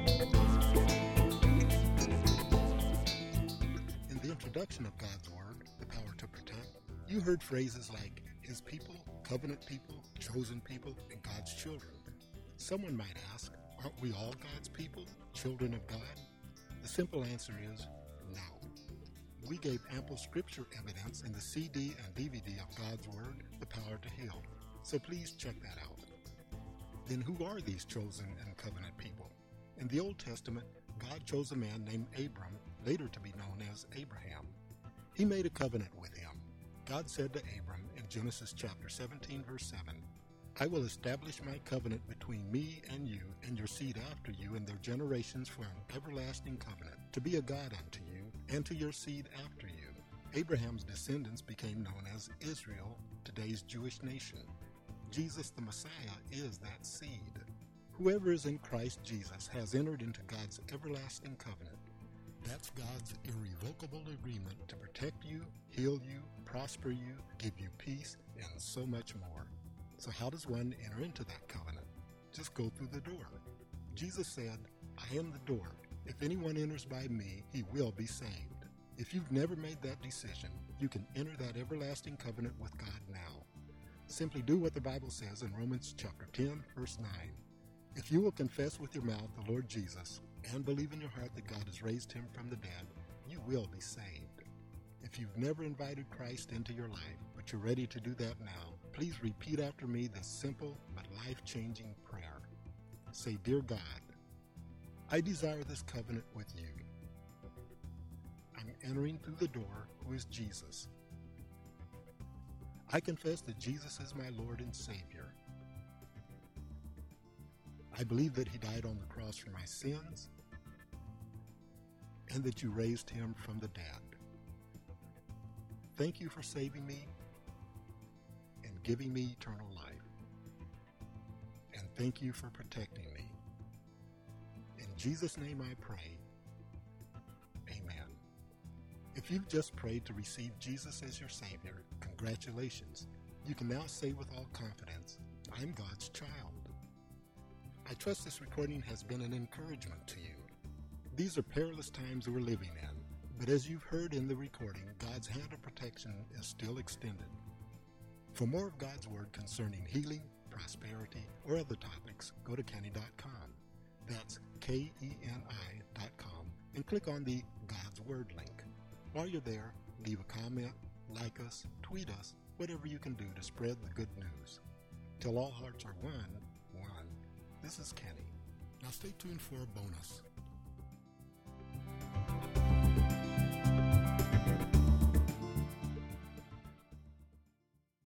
In the introduction of God's Word, The Power to Protect, you heard phrases like His people, covenant people, chosen people, and God's children. Someone might ask, aren't we all God's people, children of God? The simple answer is no. We gave ample scripture evidence in the CD and DVD of God's Word, The Power to Heal. So please check that out. Then who are these chosen and covenant people? In the Old Testament, God chose a man named Abram, later to be known as Abraham. He made a covenant with him. God said to Abram in Genesis chapter 17, verse 7, I will establish my covenant between me and you and your seed after you and their generations for an everlasting covenant, to be a God unto you and to your seed after you. Abraham's descendants became known as Israel, today's Jewish nation. Jesus the Messiah is that seed. Whoever is in Christ Jesus has entered into God's everlasting covenant. That's God's irrevocable agreement to protect you, heal you, prosper you, give you peace, and so much more. So how does one enter into that covenant? Just go through the door. Jesus said, I am the door. If anyone enters by me, he will be saved. If you've never made that decision, you can enter that everlasting covenant with God now. Simply do what the Bible says in Romans chapter 10, verse 9. If you will confess with your mouth the Lord Jesus and believe in your heart that God has raised him from the dead, you will be saved. If you've never invited Christ into your life, but you're ready to do that now, please repeat after me this simple but life-changing prayer. Say, Dear God, I desire this covenant with you. I'm entering through the door, who is Jesus. I confess that Jesus is my Lord and Savior. I believe that he died on the cross for my sins and that you raised him from the dead. Thank you for saving me and giving me eternal life. And thank you for protecting me. In Jesus' name I pray. Amen. If you've just prayed to receive Jesus as your Savior, congratulations. You can now say with all confidence, I'm God's child. I trust this recording has been an encouragement to you. These are perilous times we're living in, but as you've heard in the recording, God's hand of protection is still extended. For more of God's Word concerning healing, prosperity, or other topics, go to Kenny.com. That's KENI.com and click on the God's Word link. While you're there, leave a comment, like us, tweet us, whatever you can do to spread the good news. Till all hearts are one, this is Kenny. Now stay tuned for a bonus.